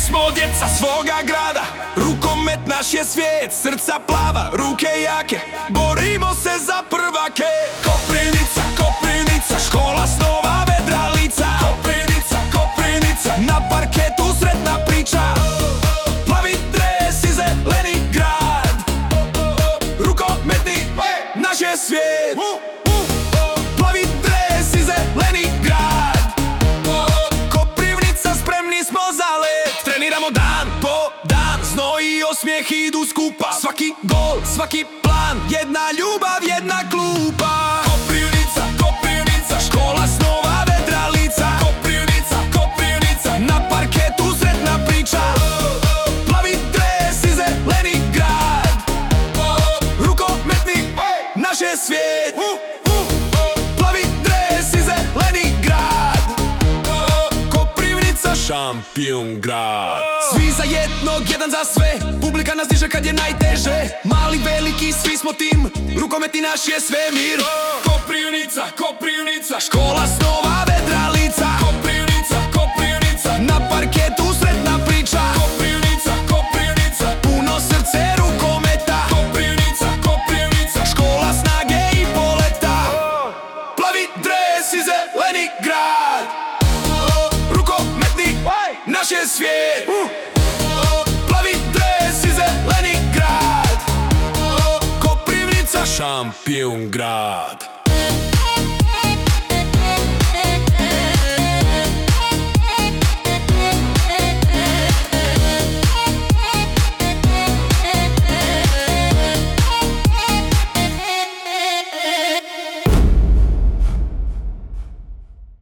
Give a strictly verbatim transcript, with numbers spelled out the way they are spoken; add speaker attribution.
Speaker 1: smo djeca svoga grada, rukomet naš je svijet, srca plava, ruke jake, borimo se za prvake. Koprivnica, Koprivnica, škola snova, vedra lica. Koprivnica, Koprivnica, na parketu sretna priča. Plavi dres i zeleni grad, rukometni naš je svijet. Plavi dres i zeleni grad, Koprivnica, spremni smo za let. Treniramo dan po dan, znoj i osmijeh idu skupa. Svaki gol, svaki plan, jedna ljubav, jedna klupa. Koprivnica, Koprivnica, škola snova, vedra lica. Koprivnica, Koprivnica, na parketu sretna priča. Plavi dres i zeleni grad, rukometni naš je svijet. Plavi dres i zeleni grad, Koprivnica, šampion grad. Svi za jednog, jedan za sve, publika nas diže kad je najteže. Mali, veliki, svi smo tim, rukometni naš je svemir. Koprivnica, Koprivnica, škola snova, vedra lica. Koprivnica, Koprivnica, na parketu sretna priča. Koprivnica, Koprivnica, puno srce rukometa. Koprivnica, Koprivnica, škola snage i poleta. Plavi dres i zeleni grad, rukometni naš je svijet. Plavi dres i zeleni grad, Koprivnica, šampion grad.